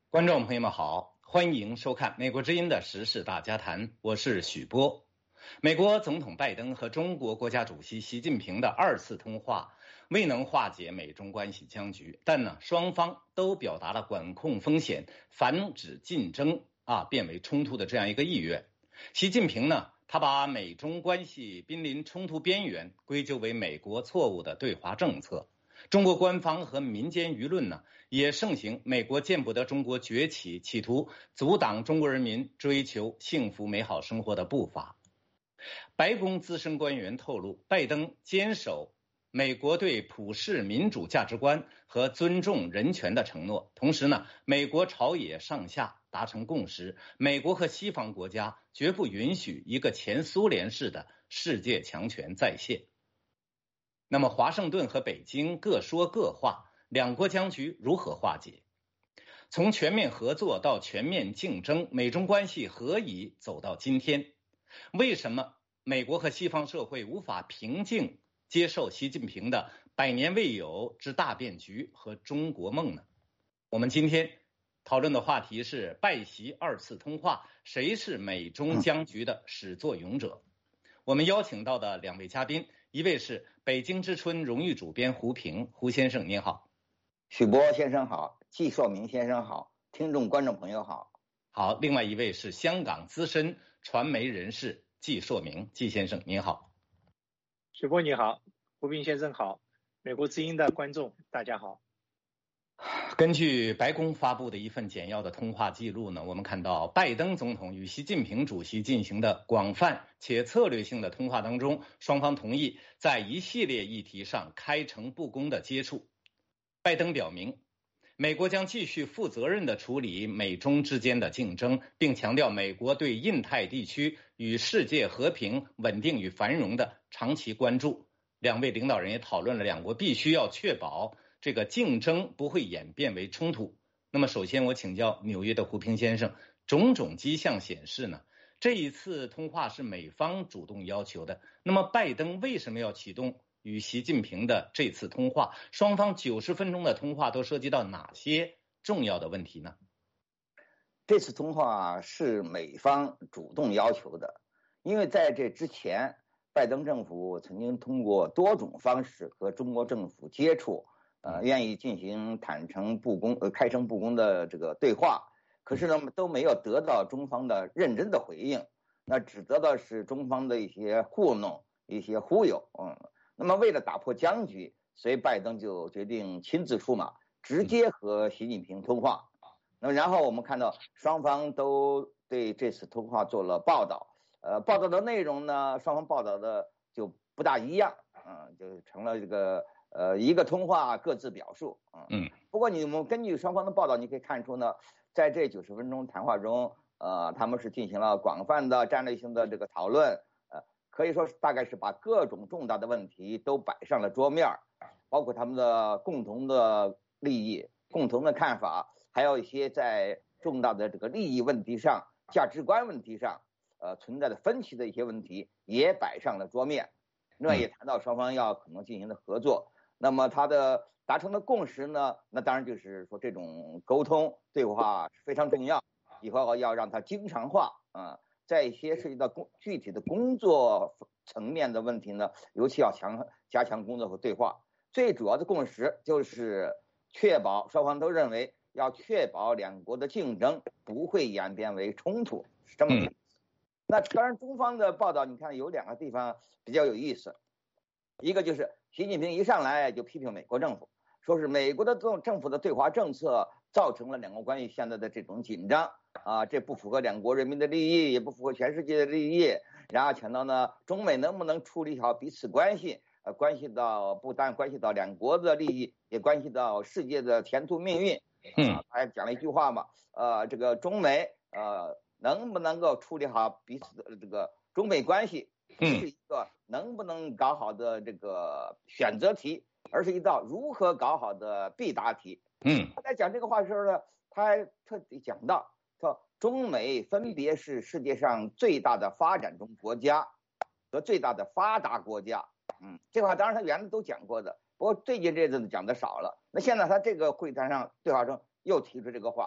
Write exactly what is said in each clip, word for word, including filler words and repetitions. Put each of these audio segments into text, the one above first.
观众朋友们好，欢迎收看美国之音的时事大家谈，我是许波。美国总统拜登和中国国家主席习近平的二次通话未能化解美中关系僵局，但呢，双方都表达了管控风险、防止竞争啊变为冲突的这样一个意愿。习近平呢，他把美中关系濒临冲突边缘归咎为美国错误的对华政策。中国官方和民间舆论呢，也盛行美国见不得中国崛起，企图阻挡中国人民追求幸福美好生活的步伐。白宫资深官员透露，拜登坚守美国对普世民主价值观和尊重人权的承诺，同时呢，美国朝野上下达成共识，美国和西方国家绝不允许一个前苏联式的世界强权再现。那么华盛顿和北京各说各话，两国僵局如何化解？从全面合作到全面竞争，美中关系何以走到今天？为什么美国和西方社会无法平静接受习近平的百年未有之大变局和中国梦呢？我们今天讨论的话题是拜习二次通话，谁是美中僵局的始作俑者？我们邀请到的两位嘉宾，一位是北京之春荣誉主编胡平，胡先生您好。 许波先生好，季硕明先生好，听众观众朋友好。 好，另外一位是香港资深传媒人士季硕明，季先生您好。 许波你好，胡平先生好，美国之音的观众大家好。 根据白宫发布的一份简要的通话记录呢，我们看到拜登总统与习近平主席进行的广泛且策略性的通话当中，双方同意在一系列议题上开诚布公的接触。拜登表明，美国将继续负责任地处理美中之间的竞争，并强调美国对印太地区与世界和平、稳定与繁荣的长期关注。两位领导人也讨论了两国必须要确保这个竞争不会演变为冲突。那么首先我请教纽约的胡平先生，种种迹象显示呢，这一次通话是美方主动要求的。那么拜登为什么要启动与习近平的这次通话？双方九十分钟的通话都涉及到哪些重要的问题呢？ 这次通话是美方主动要求的，因为在这之前，拜登政府曾经通过多种方式和中国政府接触，呃，愿意进行坦诚不公、呃开诚布公的这个对话，可是呢，都没有得到中方的认真的回应，那只得到是中方的一些糊弄、一些忽悠，嗯。那么为了打破僵局，所以拜登就决定亲自出马，直接和习近平通话。那么然后我们看到双方都对这次通话做了报道，呃，报道的内容呢，双方报道的就不大一样，嗯，就成了这个呃一个通话各自表述，嗯嗯。不过你们根据双方的报道，你可以看出呢，在这九十分钟谈话中，呃，他们是进行了广泛的战略性的这个讨论。可以说是大概是把各种重大的问题都摆上了桌面，包括他们的共同的利益、共同的看法，还有一些在重大的这个利益问题上、价值观问题上，呃存在的分歧的一些问题也摆上了桌面。另外也谈到双方要可能进行的合作。那么他的达成的共识呢，那当然就是说这种沟通对话非常重要，以后要让它经常化啊。呃在一些涉及到工具体的工作层面的问题呢，尤其要强加强工作和对话。最主要的共识就是确保双方都认为要确保两国的竞争不会演变为冲突，是这么个意思。那当然，中方的报道你看有两个地方比较有意思，一个就是习近平一上来就批评美国政府，说是美国的政政府的对华政策造成了两国关系现在的这种紧张。啊，这不符合两国人民的利益，也不符合全世界的利益。然后强调呢，中美能不能处理好彼此关系，呃，关系到不但关系到两国的利益，也关系到世界的前途命运。嗯，他还讲了一句话嘛，呃，这个中美呃能不能够处理好彼此的这个中美关系，不是一个能不能搞好的这个选择题，而是一道如何搞好的必答题。嗯，他在讲这个话的时候呢，他还特地讲到。说中美分别是世界上最大的发展中国家和最大的发达国家。嗯，这话当然他原来都讲过的，不过最近这阵子讲的少了。那现在他这个会谈上对话中又提出这个话，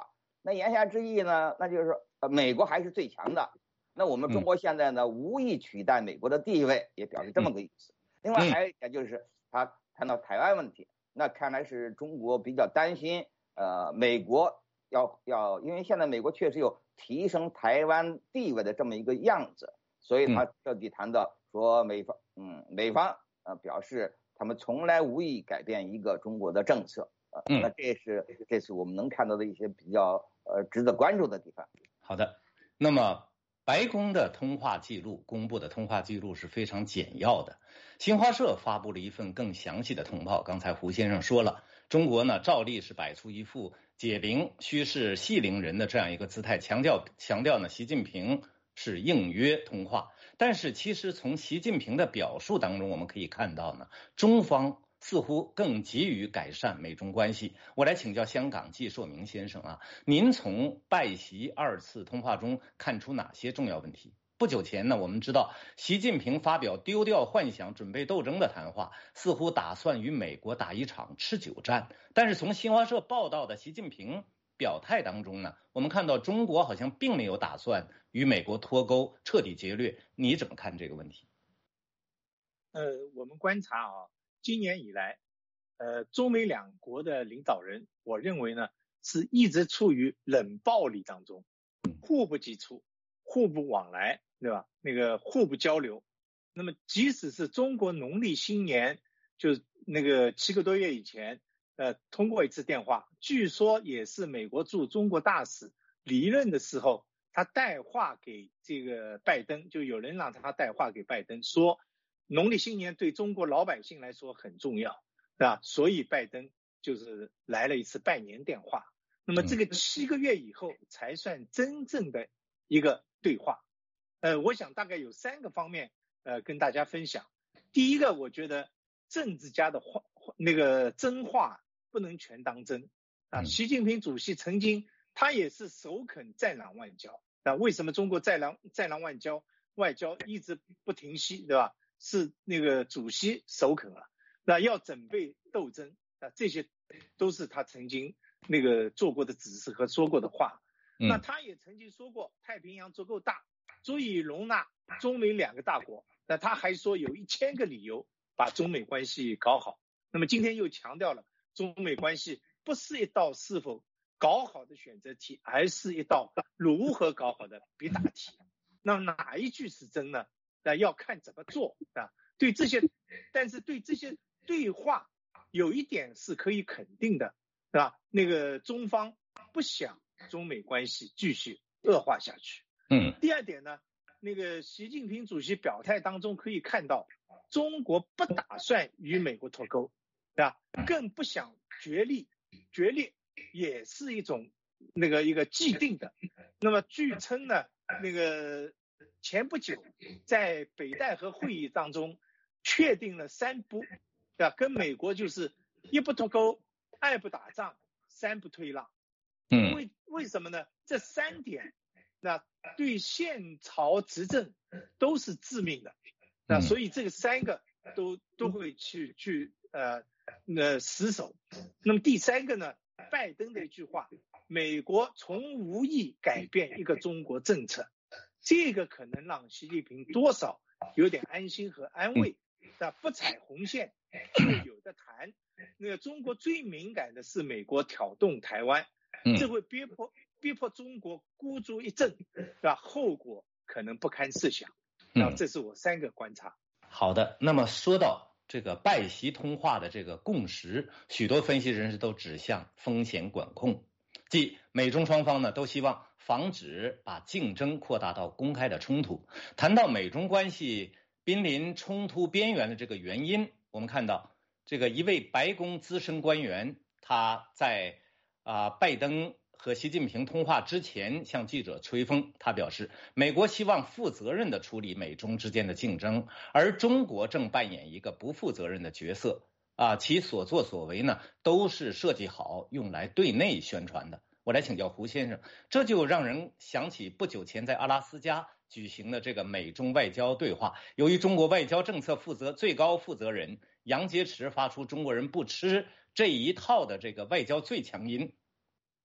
那言下之意呢，那就是说，呃，美国还是最强的。那我们中国现在呢， 嗯、 无意取代美国的地位，也表示这么个意思。嗯、另外还有一点就是他谈到台湾问题，那看来是中国比较担心，呃，美国要要，因为现在美国确实有提升台湾地位的这么一个样子，所以他特地谈到说美方，嗯，美方呃表示他们从来无意改变一个中国的政策。呃，那这是这是我们能看到的一些比较呃值得关注的地方。 好的，那么白宫的通话记录公布的通话记录是非常简要的。新华社发布了一份更详细的通报，刚才胡先生说了，中国呢照例是摆出一副解铃须是系铃人的这样一个姿态，强调强调呢习近平是应约通话。但是其实从习近平的表述当中，我们可以看到呢，中方似乎更急于改善美中关系。我来请教香港季硕明先生啊，您从拜习二次通话中看出哪些重要问题？不久前呢，我们知道习近平发表丢掉幻想准备斗争的谈话，似乎打算与美国打一场持久战。但是从新华社报道的习近平表态当中呢，我们看到中国好像并没有打算与美国脱钩彻底决裂，你怎么看这个问题？ 呃，我们观察啊，今年以来，呃，中美两国的领导人，我认为呢，是一直处于冷暴力当中，互不接触，互不往来，对吧？那个互不交流。那么，即使是中国农历新年，就是那个七个多月以前，呃，通过一次电话，据说也是美国驻中国大使离任的时候，他带话给这个拜登，就有人让他带话给拜登说，农历新年对中国老百姓来说很重要，对吧？所以拜登就是来了一次拜年电话。那么这个七个月以后才算真正的一个对话。呃，我想大概有三个方面，呃，跟大家分享。第一个，我觉得政治家的话，那个真话不能全当真啊。习近平主席曾经他也是首肯战狼外交啊。为什么中国战狼战狼外交外交一直不停息，对吧？是那个主席首肯了，那要准备斗争啊，这些都是他曾经那个做过的指示和说过的话。嗯、那他也曾经说过，太平洋足够大，足以容纳中美两个大国。那他还说有一千个理由把中美关系搞好。那么今天又强调了，中美关系不是一道是否搞好的选择题，而是一道如何搞好的必答题。那哪一句是真呢？那要看怎么做啊。对这些，但是对这些对话有一点是可以肯定的，是吧？那个中方不想中美关系继续恶化下去。 嗯。 第二点呢，那个习近平主席表态当中可以看到，中国不打算与美国脱钩，对吧？更不想决裂，决裂也是一种那个一个既定的。那么据称呢，那个前不久在北戴河会议当中确定了三不，对吧？跟美国就是一不脱钩，二不打仗，三不退让。 嗯， 为为什么呢？这三点那对现朝执政都是致命的，那所以这个三个都都会去去呃呃死守。那么第三个呢，拜登的一句话，美国从无意改变一个中国政策，这个可能让习近平多少有点安心和安慰。那不踩红线就有的谈。那个中国最敏感的是美国挑动台湾，这会逼迫逼迫中国孤注一掷，对吧？后果可能不堪设想。那这是我三个观察。 好的，那么说到这个拜习通话的这个共识，许多分析人士都指向风险管控，即美中双方呢都希望防止把竞争扩大到公开的冲突。谈到美中关系濒临冲突边缘的这个原因，我们看到这个一位白宫资深官员，他在啊、呃、拜登和习近平通话之前向记者吹风，他表示美国希望负责任地处理美中之间的竞争，而中国正扮演一个不负责任的角色啊，其所作所为呢都是设计好用来对内宣传的。我来请教胡先生，这就让人想起不久前在阿拉斯加举行的这个美中外交对话，由于中国外交政策负责最高负责人杨洁篪发出中国人不吃这一套的这个外交最强音，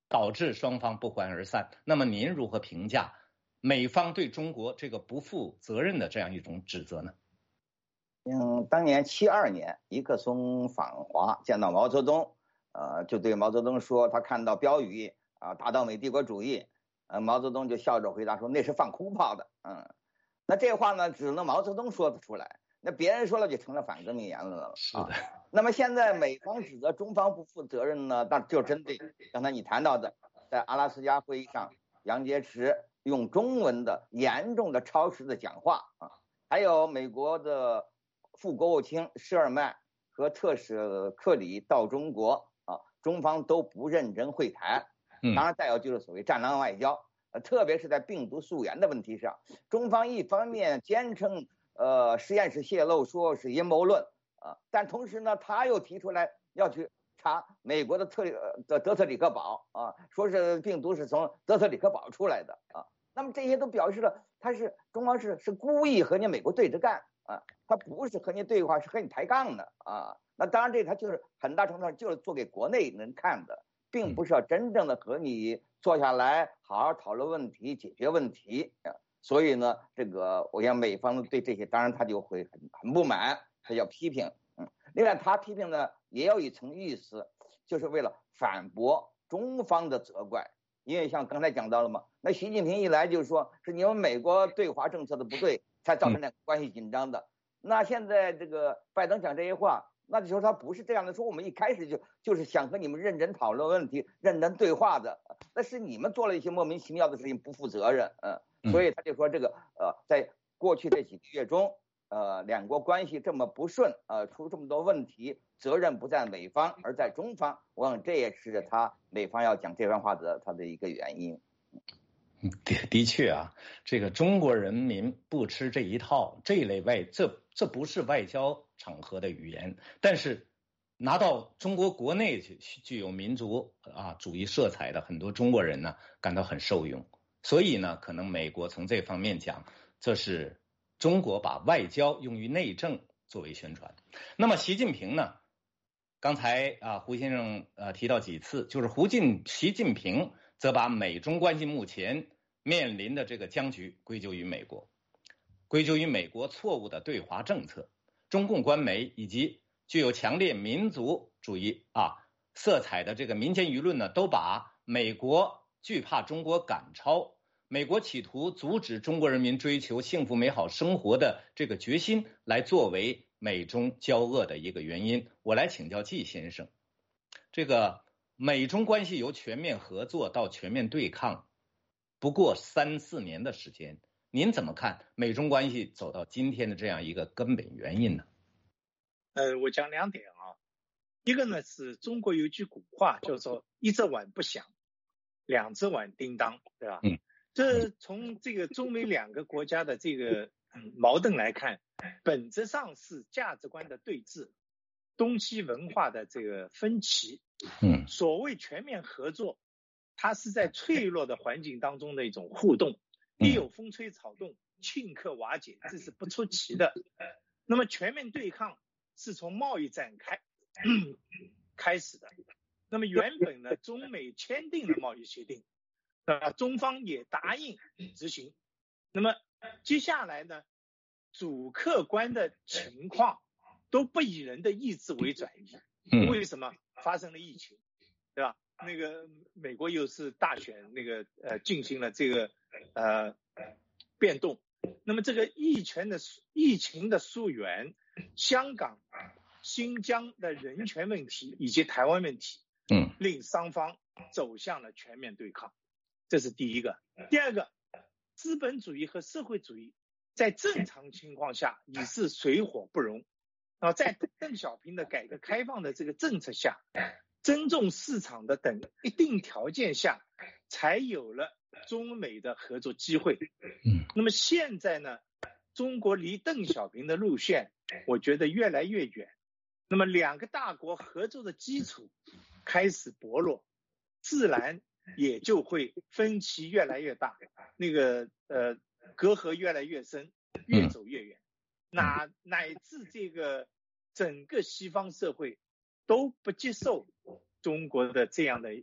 导致双方不欢而散。那么您如何评价美方对中国这个不负责任的这样一种指责呢？ 嗯，当年七二年，尼克松访华见到毛泽东，呃，就对毛泽东说，他看到标语啊，打倒美帝国主义，呃，毛泽东就笑着回答说，那是放空炮的。嗯，那这话呢，只能毛泽东说得出来，那别人说了就成了反革命言论了。 是的。 啊、那么现在美方指责中方不负责任呢，那就针对刚才你谈到的，在阿拉斯加会议上，杨洁篪用中文的严重的超时的讲话啊，还有美国的副国务卿施尔曼和特使克里到中国啊，中方都不认真会谈。当然，再有就是所谓战狼外交，呃，特别是在病毒溯源的问题上，中方一方面坚称呃实验室泄露说是阴谋论啊，但同时呢，他又提出来要去查美国的特的德特里克堡啊，说是病毒是从德特里克堡出来的啊。那么这些都表示了他是中方是是故意和你美国对着干啊，他不是和你对话，是和你抬杠的啊。那当然这他就是很大程度上就是做给国内人看的，并不是要真正的和你坐下来好好讨论问题、解决问题啊。所以呢，这个我想美方对这些当然他就会很很不满，他要批评。嗯，另外他批评呢也有一层意思，就是为了反驳中方的责怪。因为像刚才讲到了嘛，那习近平一来就是说是你们美国对华政策的不对，才造成两个关系紧张的。那现在这个拜登讲这些话，那就说他不是这样的，说我们一开始就就是想和你们认真讨论问题、认真对话的，那是你们做了一些莫名其妙的事情，不负责任。嗯，所以他就说这个呃，在过去这几个月中，呃，两国关系这么不顺，呃，出这么多问题，责任不在美方，而在中方。我想这也是他美方要讲这番话的他的一个原因。 的的确啊，这个中国人民不吃这一套，这类外这这不是外交场合的语言，但是拿到中国国内去，具有民族啊主义色彩的很多中国人呢，感到很受用。所以呢，可能美国从这方面讲，这是中国把外交用于内政作为宣传。那么习近平呢，刚才啊胡先生呃提到几次，就是胡进习近平则把美中关系目前面临的这个僵局归咎于美国，归咎于美国错误的对华政策。中共官媒以及具有强烈民族主义啊色彩的这个民间舆论呢，都把美国惧怕中国赶超，美国企图阻止中国人民追求幸福美好生活的这个决心来作为美中交恶的一个原因。我来请教季先生，这个美中关系由全面合作到全面对抗不过三四年的时间，您怎么看美中关系走到今天的这样一个根本原因呢？ 呃，我讲两点啊，一个呢是中国有句古话叫做一只碗不响，两只碗叮当，对吧？嗯，这从这个中美两个国家的这个、嗯、矛盾来看，本质上是价值观的对峙，东西文化的这个分歧。嗯，所谓全面合作，它是在脆弱的环境当中的一种互动，一有风吹草动，顷刻瓦解，这是不出奇的。那么全面对抗是从贸易战开、嗯、开始的。那么原本呢，中美签订了贸易协定，啊，中方也答应执行。那么接下来呢，主客观的情况都不以人的意志为转移。为什么？发生了疫情，对吧？那个美国又是大选，那个呃进行了这个呃变动。那么这个疫情的疫情的溯源，香港、新疆的人权问题以及台湾问题，嗯，令双方走向了全面对抗，这是第一个。第二个，资本主义和社会主义在正常情况下已是水火不容。啊，在邓小平的改革开放的这个政策下，尊重市场的等一定条件下，才有了中美的合作机会。嗯，那么现在呢，中国离邓小平的路线，我觉得越来越远。那么两个大国合作的基础开始薄弱，自然也就会分歧越来越大，那个呃隔阂越来越深，越走越远。乃乃至这个整个西方社会都不接受中国的这样的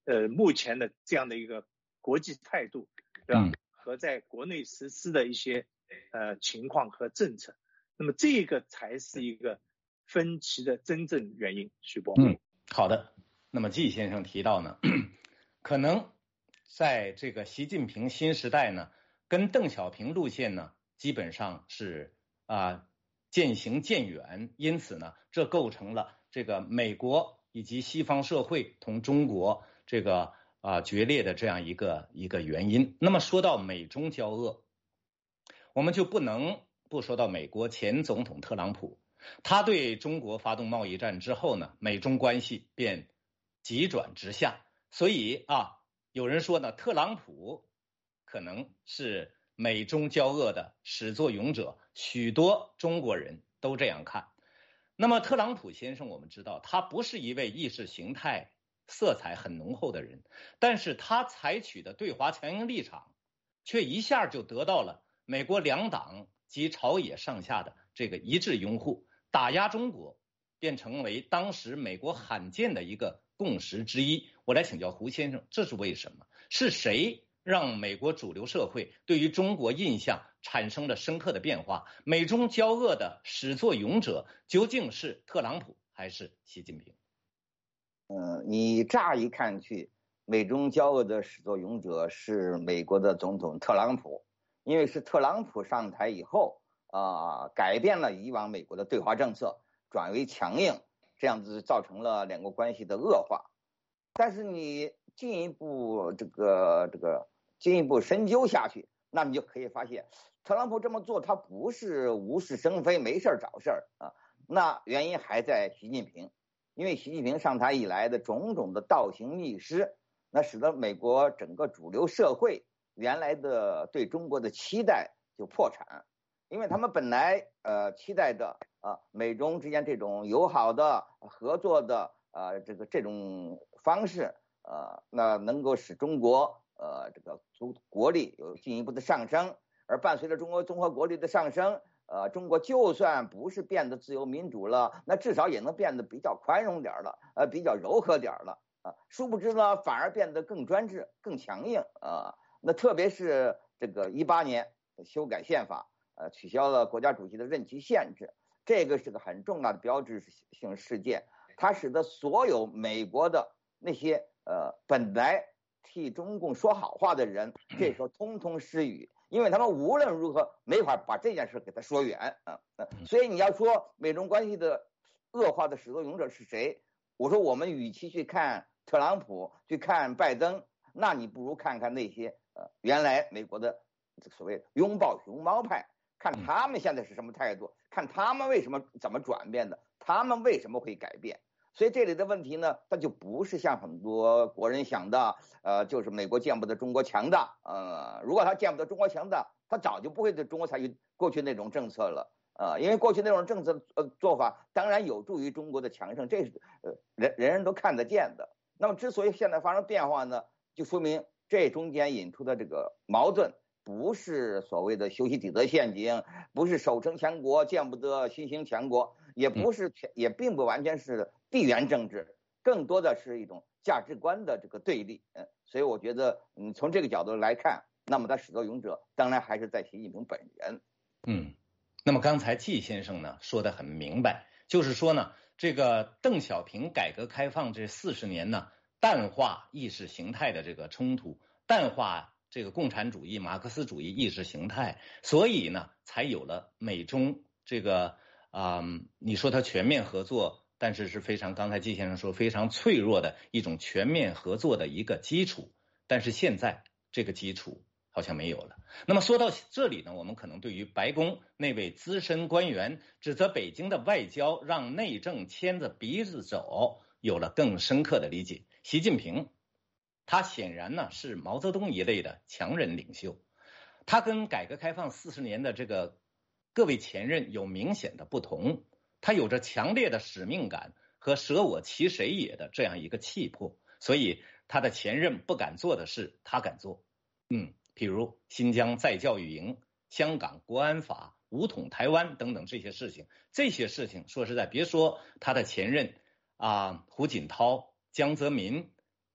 呃目前的这样的一个国际态度，对吧？ 嗯、 和在国内实施的一些呃情况和政策，那么这个才是一个分歧的真正原因。徐波， 嗯，好的。那么季先生提到呢，可能在这个习近平新时代呢，跟邓小平路线呢，基本上是啊、呃、渐行渐远，因此呢，这构成了这个美国以及西方社会同中国这个啊、呃、决裂的这样一个一个原因。那么说到美中交恶，我们就不能不说到美国前总统特朗普。他对中国发动贸易战之后呢，美中关系便急转直下。所以啊，有人说呢，特朗普可能是美中交恶的始作俑者，许多中国人都这样看。那么特朗普先生，我们知道他不是一位意识形态色彩很浓厚的人，但是他采取的对华强硬立场，却一下就得到了美国两党及朝野上下的这个一致拥护。打压中国便成为当时美国罕见的一个共识之一。我来请教胡先生，这是为什么？是谁让美国主流社会对于中国印象产生了深刻的变化？美中交恶的始作俑者究竟是特朗普还是习近平？ 嗯，你乍一看去，美中交恶的始作俑者是美国的总统特朗普，因为是特朗普上台以后啊、呃，改变了以往美国的对华政策，转为强硬，这样子造成了两国关系的恶化。但是你进一步这个这个进一步深究下去，那你就可以发现，特朗普这么做，他不是无事生非、没事找事儿啊，那原因还在习近平。因为习近平上台以来的种种的倒行逆施，那使得美国整个主流社会原来的对中国的期待就破产，因为他们本来呃期待的啊美中之间这种友好的合作的呃这个这种方式呃那能够使中国呃这个国力有进一步的上升，而伴随着中国综合国力的上升。呃，中国就算不是变得自由民主了，那至少也能变得比较宽容点了，呃，比较柔和点了啊。殊不知呢，反而变得更专制、更强硬啊。那特别是这个一八年修改宪法，呃，取消了国家主席的任期限制，这个是个很重要的标志性事件，它使得所有美国的那些呃本来替中共说好话的人，这时候通通失语。因为他们无论如何没法把这件事给他说远啊，所以你要说美中关系的恶化的始作俑者是谁？我说我们与其去看特朗普，去看拜登，那你不如看看那些呃原来美国的所谓拥抱熊猫派，看他们现在是什么态度，看他们为什么怎么转变的，他们为什么会改变。所以这里的问题呢，它就不是像很多国人想的，呃，就是美国见不得中国强大，呃，如果他见不得中国强大，他早就不会对中国采取过去那种政策了，呃，因为过去那种政策呃做法当然有助于中国的强盛，这是呃人人人都看得见的。那么之所以现在发生变化呢，就说明这中间引出的这个矛盾，不是所谓的修昔底德陷阱，不是守成强国见不得新兴强国，也不是也并不完全是地缘政治，更多的是一种价值观的这个对立。嗯，所以我觉得，嗯，从这个角度来看，那么他始作俑者当然还是在习近平本人。 嗯，那么刚才季先生呢说得很明白，就是说呢，这个邓小平改革开放这四十年呢，淡化意识形态的这个冲突，淡化这个共产主义、马克思主义意识形态，所以呢，才有了美中这个啊、呃，你说它全面合作。但是是非常，刚才季先生说非常脆弱的一种全面合作的一个基础，但是现在这个基础好像没有了。那么说到这里呢，我们可能对于白宫那位资深官员指责北京的外交让内政牵着鼻子走，有了更深刻的理解。习近平，他显然呢是毛泽东一类的强人领袖，他跟改革开放四十年的这个各位前任有明显的不同。他有着强烈的使命感和舍我其谁也的这样一个气魄，所以他的前任不敢做的事他敢做。嗯，譬如新疆再教育营、香港国安法、武统台湾等等这些事情，这些事情说实在，别说他的前任啊胡锦涛、江泽民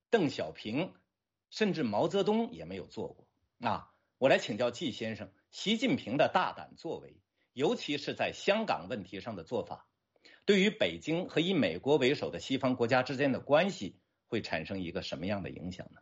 邓小平，甚至毛泽东也没有做过。啊，我来请教季先生，习近平的大胆作为，尤其是在香港问题上的做法，对于北京和以美国为首的西方国家之间的关系会产生一个什么样的影响呢？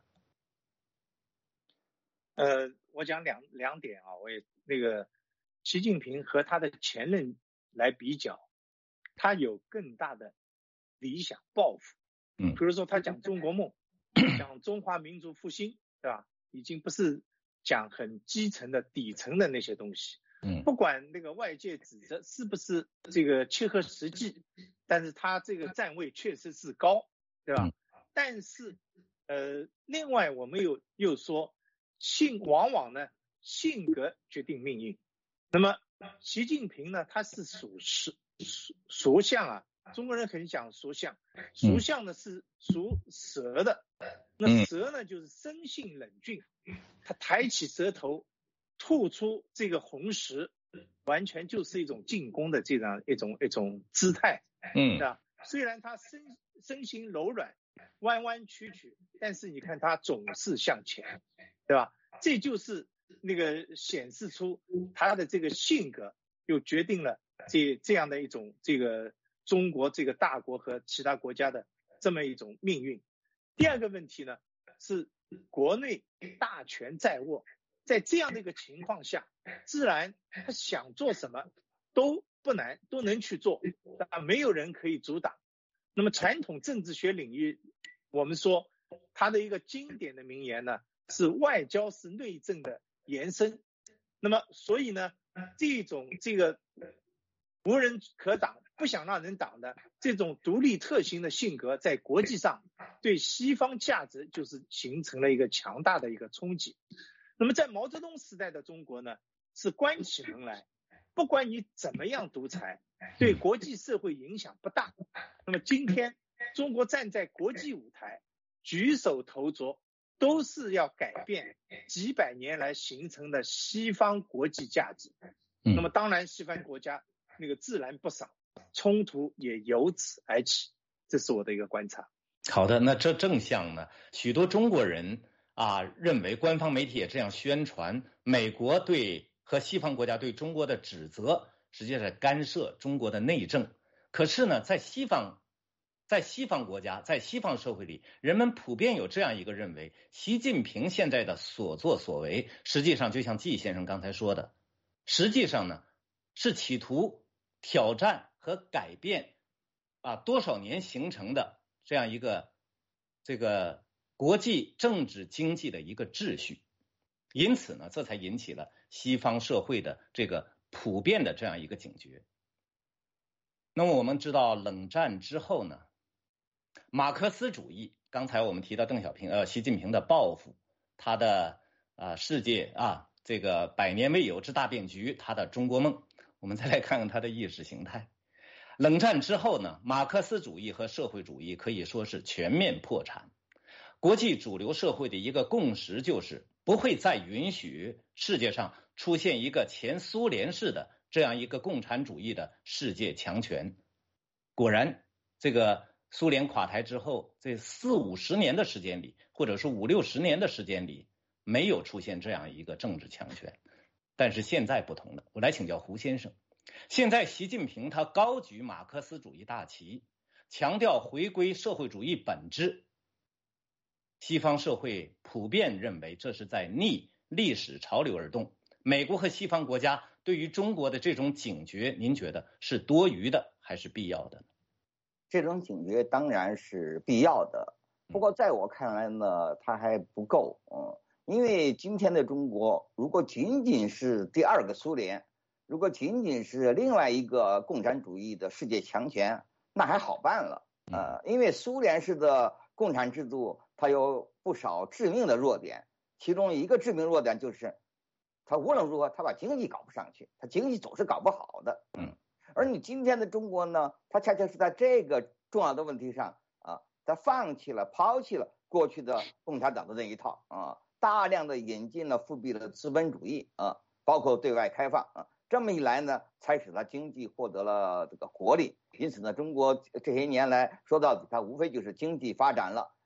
呃，我讲两两点啊，我也那个习近平和他的前任来比较，他有更大的理想抱负。 嗯， 比如说他讲中国梦，讲中华民族复兴，对吧？已经不是讲很基层的底层的那些东西。 嗯， 不管那个外界指责是不是这个切合实际，但是他这个站位确实是高，对吧？嗯、但是呃，另外我们又又说。性往往呢，性格决定命运。那么习近平呢，他是属属属相啊，中国人很讲属相，属相呢是属蛇的。那蛇呢就是生性冷峻，他抬起舌头，吐出这个红石，完全就是一种进攻的这样一种一种姿态。嗯，对吧？虽然他身身形柔软，弯弯曲曲，但是你看他总是向前。对吧？这就是那个显示出他的这个性格，又决定了这这样的一种这个中国这个大国和其他国家的这么一种命运。第二个问题呢，是国内大权在握，在这样的一个情况下，自然他想做什么都不难，都能去做，啊，没有人可以阻挡。那么传统政治学领域，我们说他的一个经典的名言呢，是外交是内政的延伸。那么所以呢，这种这个无人可挡，不想让人挡的这种独立特行的性格，在国际上对西方价值就是形成了一个强大的一个冲击。那么在毛泽东时代的中国呢，是关起门来，不管你怎么样独裁，对国际社会影响不大。那么今天中国站在国际舞台，举手投足都是要改变几百年来形成的西方国际价值。那么当然西方国家那个自然不少，冲突也由此而起，这是我的一个观察。 好的，那这正像呢，许多中国人啊认为，官方媒体也这样宣传，美国对和西方国家对中国的指责实际上是干涉中国的内政。可是呢，在西方在西方国家，在西方社会里，人们普遍有这样一个认为，习近平现在的所作所为，实际上就像季先生刚才说的，实际上呢是企图挑战和改变啊多少年形成的这样一个这个国际政治经济的一个秩序。因此呢，这才引起了西方社会的这个普遍的这样一个警觉。那么我们知道，冷战之后呢，马克思主义，刚才我们提到邓小平呃习近平的抱负，他的啊、呃、世界啊这个百年未有之大变局，他的中国梦，我们再来看看他的意识形态。冷战之后呢，马克思主义和社会主义可以说是全面破产。国际主流社会的一个共识就是不会再允许世界上出现一个前苏联式的这样一个共产主义的世界强权。果然，这个苏联垮台之后，这四五十年的时间里，或者说五六十年的时间里，没有出现这样一个政治强权。但是现在不同了，我来请教胡先生。现在习近平他高举马克思主义大旗，强调回归社会主义本质。西方社会普遍认为这是在逆历史潮流而动。美国和西方国家对于中国的这种警觉，您觉得是多余的还是必要的？ 这种警觉当然是必要的，不过在我看来呢，它还不够。嗯，因为今天的中国，如果仅仅是第二个苏联，如果仅仅是另外一个共产主义的世界强权，那还好办了。呃，因为苏联式的共产制度，它有不少致命的弱点，其中一个致命弱点就是，它无论如何，它把经济搞不上去，它经济总是搞不好的。嗯，而你今天的中国呢，它恰恰是在这个重要的问题上啊，它放弃了、抛弃了过去的共产党的那一套啊，大量的引进了复辟的资本主义啊，包括对外开放啊。这么一来呢，才使它经济获得了这个活力。因此呢，中国这些年来说到底，它无非就是经济发展了，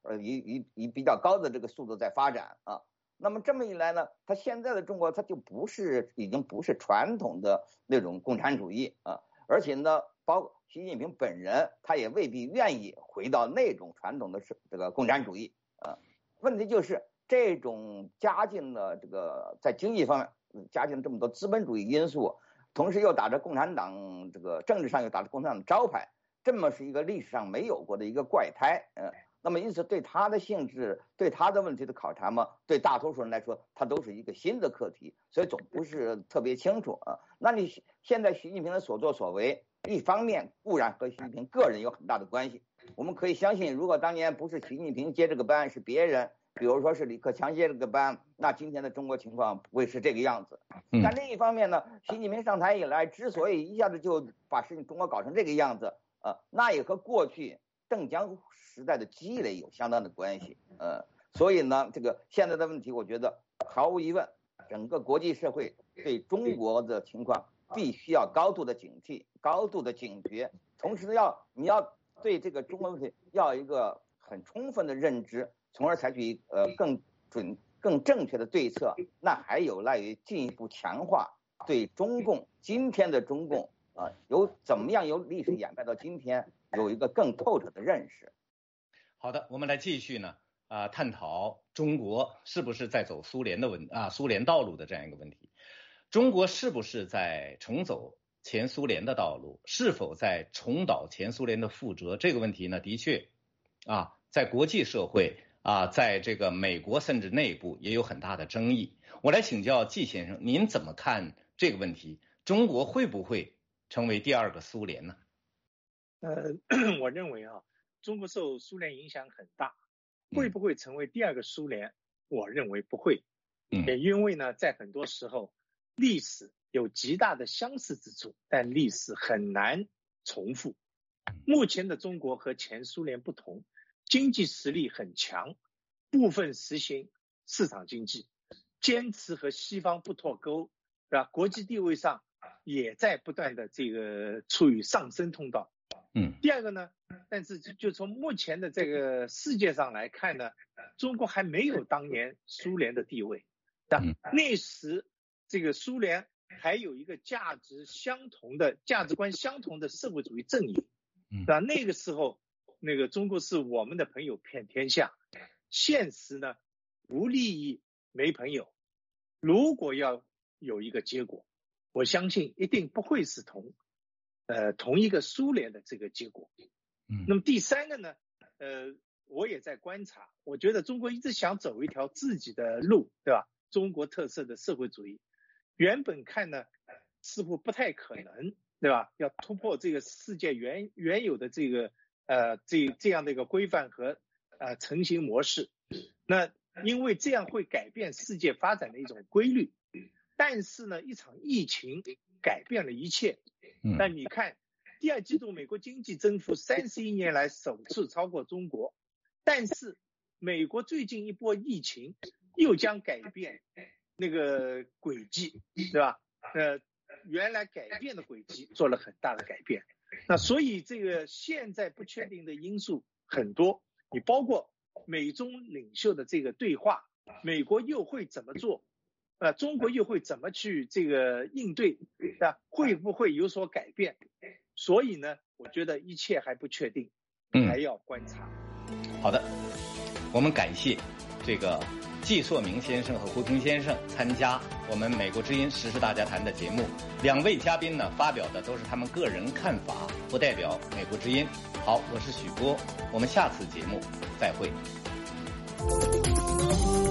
呃以以以比较高的这个速度在发展啊。那么这么一来呢，他现在的中国他就不是已经不是传统的那种共产主义啊，而且呢，包括习近平本人他也未必愿意回到那种传统的这个共产主义啊。问题就是这种加进了这个在经济方面加进了这么多资本主义因素，同时又打着共产党这个政治上又打着共产党招牌，这么是一个历史上没有过的一个怪胎，嗯。那么因此对他的性质对他的问题的考察嘛，对大多数人来说他都是一个新的课题，所以总不是特别清楚啊。那你现在习近平的所作所为，一方面固然和习近平个人有很大的关系，我们可以相信如果当年不是习近平接这个班，是别人，比如说是李克强接这个班，那今天的中国情况不会是这个样子。但另一方面呢，习近平上台以来之所以一下子就把事情中国搞成这个样子，呃，那也和过去邓江时代的积累有相当的关系，呃，所以呢，这个现在的问题，我觉得毫无疑问，整个国际社会对中国的情况必须要高度的警惕、高度的警觉，同时要你要对这个中国问题要有一个很充分的认知，从而采取呃更准、更正确的对策，那还有赖于进一步强化对中共今天的中共啊、呃，由怎么样由历史演变到今天有一个更透彻的认识。 好的，我们来继续呢啊、呃、探讨中国是不是在走苏联的问啊苏联道路的这样一个问题。中国是不是在重走前苏联的道路？是否在重蹈前苏联的覆辙？这个问题呢，的确啊，在国际社会啊，在这个美国甚至内部也有很大的争议。我来请教季先生，您怎么看这个问题？中国会不会成为第二个苏联呢？ 呃，我认为啊。中国受苏联影响很大，会不会成为第二个苏联？我认为不会，也因为呢，在很多时候，历史有极大的相似之处，但历史很难重复。目前的中国和前苏联不同，经济实力很强，部分实行市场经济，坚持和西方不脱钩，是吧？国际地位上也在不断的这个处于上升通道。 嗯， 第二个呢，但是就从目前的这个世界上来看呢，中国还没有当年苏联的地位。嗯，那时这个苏联还有一个价值相同的价值观相同的社会主义阵营，嗯，那那个时候那个中国是我们的朋友遍天下，现实呢无利益没朋友。如果要有一个结果，我相信一定不会是同。呃，同一个苏联的这个结果，嗯，那么第三个呢，呃，我也在观察，我觉得中国一直想走一条自己的路，对吧？中国特色的社会主义，原本看呢，似乎不太可能，对吧？要突破这个世界原原有的这个呃这这样的一个规范和呃成型模式，那因为这样会改变世界发展的一种规律，但是呢，一场疫情改变了一切。但你看，第二季度美国经济增幅三十一年来首次超过中国，但是美国最近一波疫情又将改变那个轨迹，对吧？呃，原来改变的轨迹做了很大的改变。那所以这个现在不确定的因素很多，你包括美中领袖的这个对话，美国又会怎么做？呃，中国又会怎么去这个应对？啊，会不会有所改变？所以呢，我觉得一切还不确定，还要观察。 嗯、好的，我们感谢这个季硕明先生和胡平先生参加我们美国之音时事大家谈的节目。两位嘉宾呢发表的都是他们个人看法，不代表美国之音。好，我是许波，我们下次节目再会。